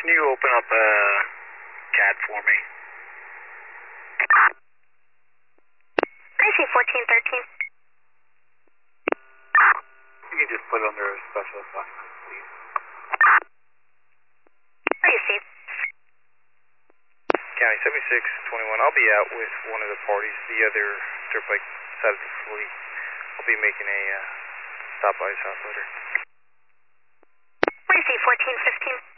can you open up CAD for me? I see 1413. You can just put it under a special assignment, please. I see. County 7621, I'll be out with one of the parties, the other dirt bike side of the fleet. I'll be making a stop by his house later. I see 1415.